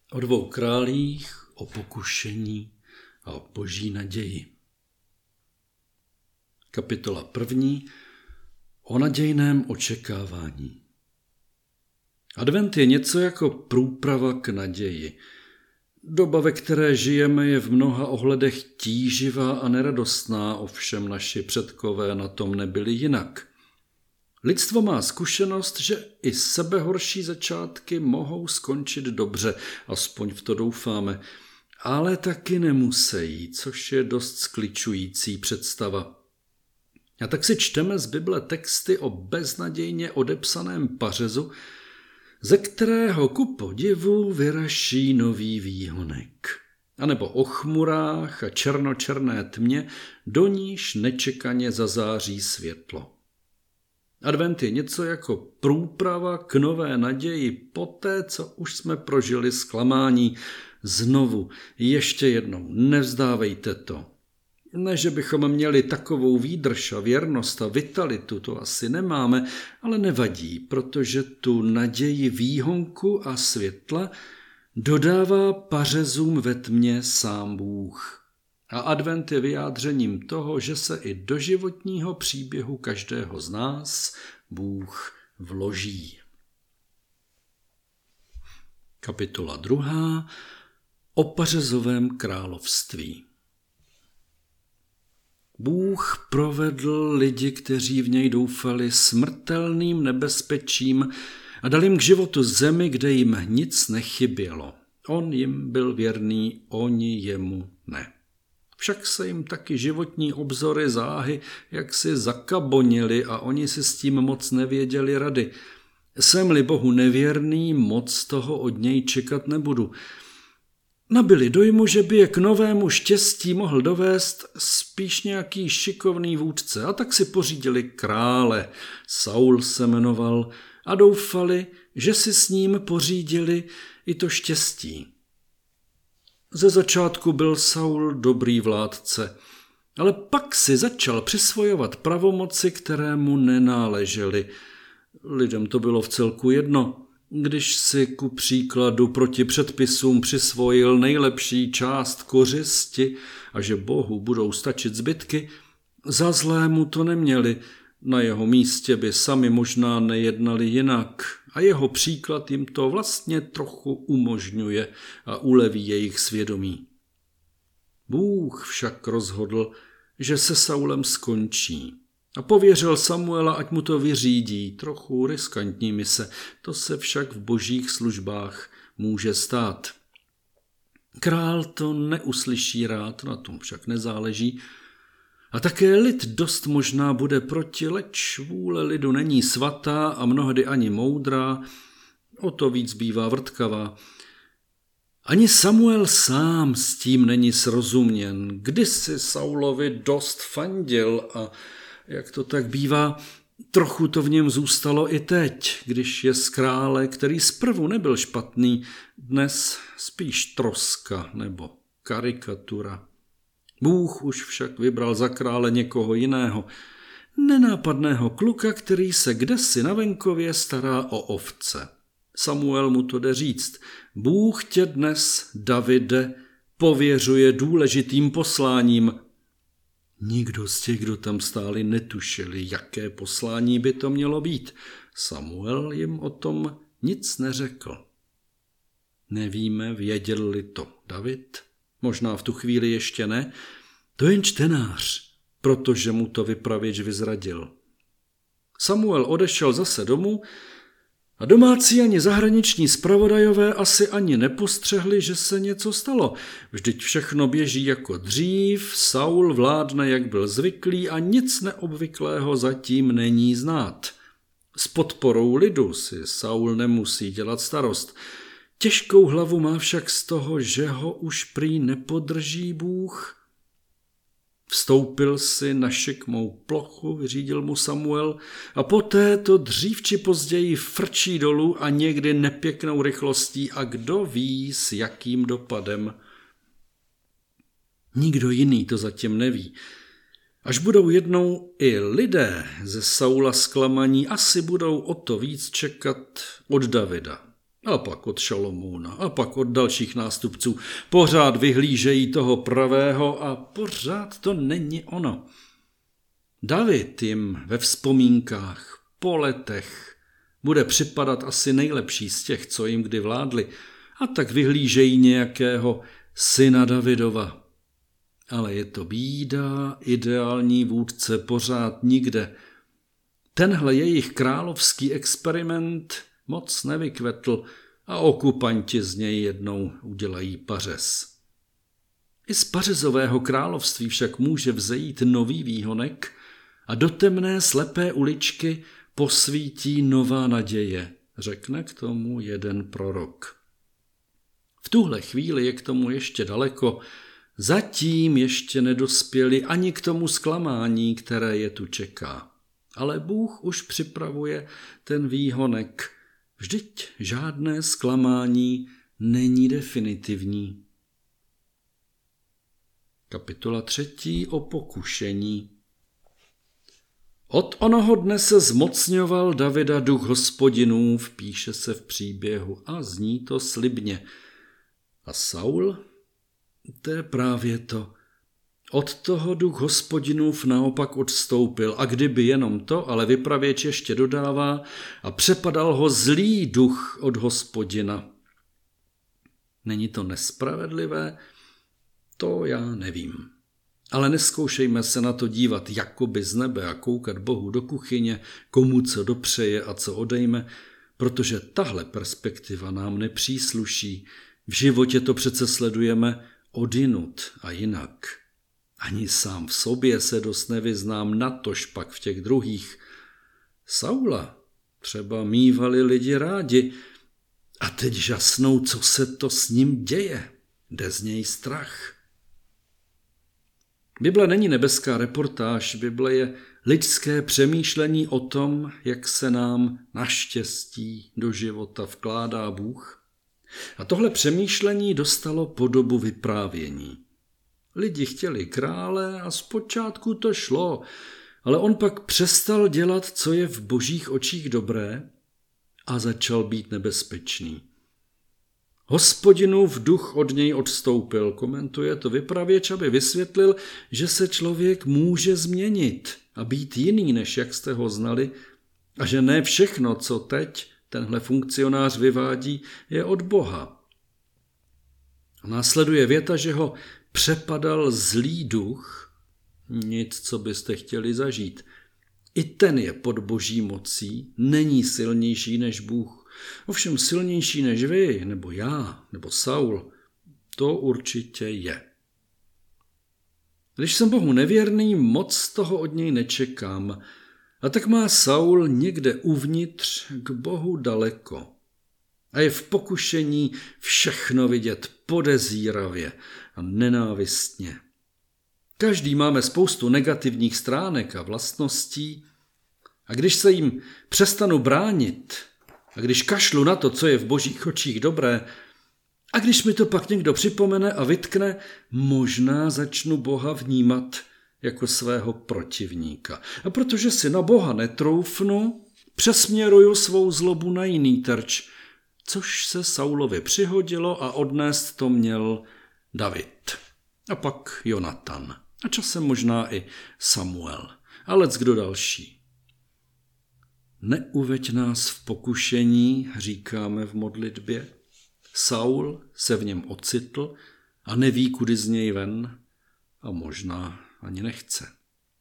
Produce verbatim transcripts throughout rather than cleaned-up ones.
O dvou králích, o pokušení a o boží naději. Kapitola první. O nadějném očekávání. Advent je něco jako průprava k naději. Doba, ve které žijeme, je v mnoha ohledech tíživá a neradostná, ovšem naši předkové na tom nebyli jinak. Lidstvo má zkušenost, že i sebehorší začátky mohou skončit dobře, aspoň v to doufáme, ale taky nemusejí, což je dost skličující představa. A tak si čteme z Bible texty o beznadějně odepsaném pařezu, ze kterého ku podivu vyraší nový výhonek. A nebo o chmurách a černočerné tmě, do níž nečekaně zazáří světlo. Advent je něco jako průprava k nové naději poté, co už jsme prožili zklamání. Znovu, ještě jednou, nevzdávejte to. Ne, že bychom měli takovou výdrž a věrnost a vitalitu, to asi nemáme, ale nevadí, protože tu naději výhonku a světla dodává pařezům ve tmě sám Bůh. A advent je vyjádřením toho, že se i do životního příběhu každého z nás Bůh vloží. Kapitola druhá. O pařezovém království. Bůh provedl lidi, kteří v něj doufali, smrtelným nebezpečím a dal jim k životu zemi, kde jim nic nechybělo. On jim byl věrný, oni jemu ne. Však se jim taky životní obzory záhy jaksi zakabonily a oni si s tím moc nevěděli rady. Jsem-li Bohu nevěrný, moc toho od něj čekat nebudu. Nabili dojmu, že by je k novému štěstí mohl dovést spíš nějaký šikovný vůdce, a tak si pořídili krále. Saul se jmenoval a doufali, že si s ním pořídili i to štěstí. Ze začátku byl Saul dobrý vládce, ale pak si začal přisvojovat pravomoci, které mu nenáležely. Lidem to bylo vcelku jedno. Když si ku příkladu proti předpisům přisvojil nejlepší část kořisti a že Bohu budou stačit zbytky, za zlému to neměli, na jeho místě by sami možná nejednali jinak a jeho příklad jim to vlastně trochu umožňuje a uleví jejich svědomí. Bůh však rozhodl, že se Saulem skončí. A pověřil Samuela, ať mu to vyřídí, trochu riskantní mise, to se však v božích službách může stát. Král to neuslyší rád, na tom však nezáleží. A také lid dost možná bude proti, leč vůle lidu není svatá a mnohdy ani moudrá, o to víc bývá vrtkavá. Ani Samuel sám s tím není srozuměn, kdysi Saulovi dost fandil a jak to tak bývá, trochu to v něm zůstalo i teď, když je z krále, který zprvu nebyl špatný, dnes spíš troska nebo karikatura. Bůh už však vybral za krále někoho jiného, nenápadného kluka, který se kdesi na venkově stará o ovce. Samuel mu to jde říct. Bůh tě dnes, Davide, pověřuje důležitým posláním. Nikdo z těch, kdo tam stáli, netušili, jaké poslání by to mělo být. Samuel jim o tom nic neřekl. Nevíme, věděl-li to David? Možná v tu chvíli ještě ne. To jen čtenář, protože mu to vypravěč vyzradil. Samuel odešel zase domů a domácí ani zahraniční zpravodajové asi ani nepostřehli, že se něco stalo. Vždyť všechno běží jako dřív, Saul vládne, jak byl zvyklý a nic neobvyklého zatím není znát. S podporou lidu si Saul nemusí dělat starost. Těžkou hlavu má však z toho, že ho už prý nepodrží Bůh. Vstoupil si na šikmou plochu, vyřídil mu Samuel, a poté to dřív či později frčí dolů a někdy nepěknou rychlostí a kdo ví s jakým dopadem. Nikdo jiný to zatím neví. Až budou jednou i lidé ze Saula zklamaní, asi budou o to víc čekat od Davida. A pak od Šalomúna, a pak od dalších nástupců. Pořád vyhlížejí toho pravého a pořád to není ono. David jim ve vzpomínkách, po letech, bude připadat asi nejlepší z těch, co jim kdy vládli, a tak vyhlížejí nějakého syna Davidova. Ale je to bída, ideální vůdce pořád nikde. Tenhle jejich královský experiment moc nevykvetl a okupanti z něj jednou udělají pařez. I z pařezového království však může vzejít nový výhonek a do temné slepé uličky posvítí nová naděje, řekne k tomu jeden prorok. V tuhle chvíli je k tomu ještě daleko, zatím ještě nedospěli ani k tomu zklamání, které je tu čeká. Ale Bůh už připravuje ten výhonek. Vždyť žádné zklamání není definitivní. Kapitola třetí o pokušení. Od onoho dne se zmocňoval Davida duch Hospodinův, píše se v příběhu, a zní to slibně. A Saul? To je právě to. Od toho duch Hospodinův naopak odstoupil, a kdyby jenom to, ale vypravěč ještě dodává, a přepadal ho zlý duch od Hospodina. Není to nespravedlivé? To já nevím. Ale neskoušejme se na to dívat jakoby z nebe a koukat Bohu do kuchyně, komu co dopřeje a co odejme, protože tahle perspektiva nám nepřísluší. V životě to přece sledujeme odinut a jinak. Ani sám v sobě se dost nevyznám, natož pak v těch druhých. Saula třeba mívali lidi rádi a teď žasnou, co se to s ním děje. Jde z něj strach. Bible není nebeská reportáž, Bible je lidské přemýšlení o tom, jak se nám naštěstí do života vkládá Bůh. A tohle přemýšlení dostalo podobu vyprávění. Lidi chtěli krále a zpočátku to šlo, ale on pak přestal dělat, co je v božích očích dobré, a začal být nebezpečný. Hospodinův duch od něj odstoupil, komentuje to vypravěč, aby vysvětlil, že se člověk může změnit a být jiný, než jak jste ho znali, a že ne všechno, co teď tenhle funkcionář vyvádí, je od Boha. A následuje věta, že ho přepadal zlý duch, nic, co byste chtěli zažít. I ten je pod boží mocí, není silnější než Bůh. Ovšem silnější než vy, nebo já, nebo Saul, to určitě je. Když jsem Bohu nevěrný, moc toho od něj nečekám, a tak má Saul někde uvnitř k Bohu daleko. A je v pokušení všechno vidět podezíravě a nenávistně. Každý máme spoustu negativních stránek a vlastností, a když se jim přestanu bránit, a když kašlu na to, co je v božích očích dobré, a když mi to pak někdo připomene a vytkne, možná začnu Boha vnímat jako svého protivníka. A protože si na Boha netroufnu, přesměruju svou zlobu na jiný terč, což se Saulovi přihodilo a odnést to měl David. A pak Jonatan. A časem možná i Samuel. A leckdo další. Neuveď nás v pokušení, říkáme v modlitbě. Saul se v něm ocitl a neví, kudy z něj ven, a možná ani nechce.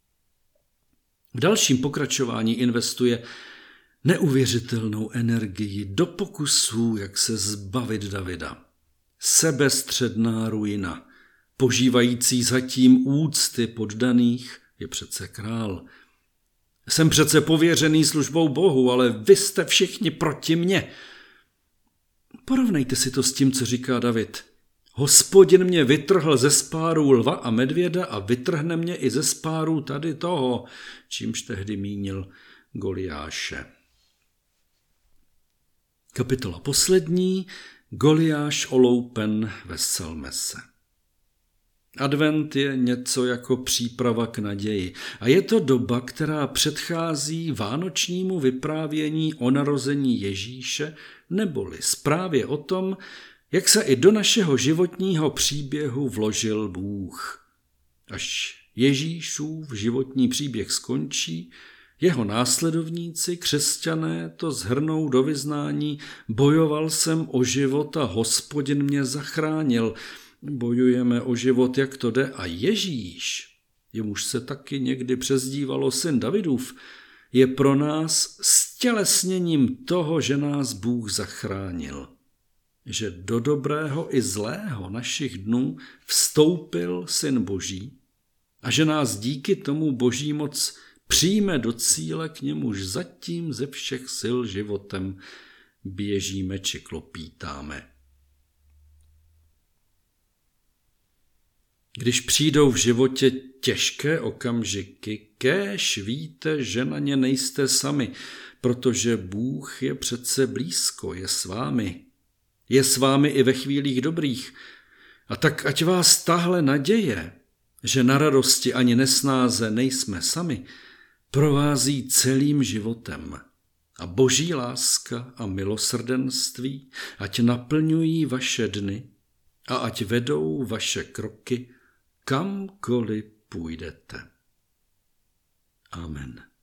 V dalším pokračování investuje neuvěřitelnou energii do pokusů, jak se zbavit Davida. Sebestředná ruina, požívající zatím úcty poddaných, je přece král. Jsem přece pověřený službou Bohu, ale vy jste všichni proti mně. Porovnejte si to s tím, co říká David. Hospodin mě vytrhl ze spárů lva a medvěda a vytrhne mě i ze spárů tady toho, čímž tehdy mínil Goliáše. Kapitola poslední. Goliáš oloupen, veselme se. Advent je něco jako příprava k naději a je to doba, která předchází vánočnímu vyprávění o narození Ježíše neboli zprávě o tom, jak se i do našeho životního příběhu vložil Bůh. Až Ježíšův životní příběh skončí, jeho následovníci, křesťané, to shrnou do vyznání: bojoval jsem o život a Hospodin mě zachránil. Bojujeme o život, jak to jde, a Ježíš, jemuž se taky někdy přezdívalo syn Davidův, je pro nás stělesněním toho, že nás Bůh zachránil. Že do dobrého i zlého našich dnů vstoupil Syn Boží a že nás díky tomu Boží moc přijme do cíle, k němuž zatím ze všech sil životem běžíme či klopítáme. Když přijdou v životě těžké okamžiky, kéž víte, že na ně nejste sami, protože Bůh je přece blízko, je s vámi. Je s vámi i ve chvílích dobrých. A tak ať vás tahle naděje, že na radosti ani nesnáze nejsme sami, provází celým životem. A Boží láska a milosrdenství ať naplňují vaše dny a ať vedou vaše kroky, kamkoliv půjdete. Amen.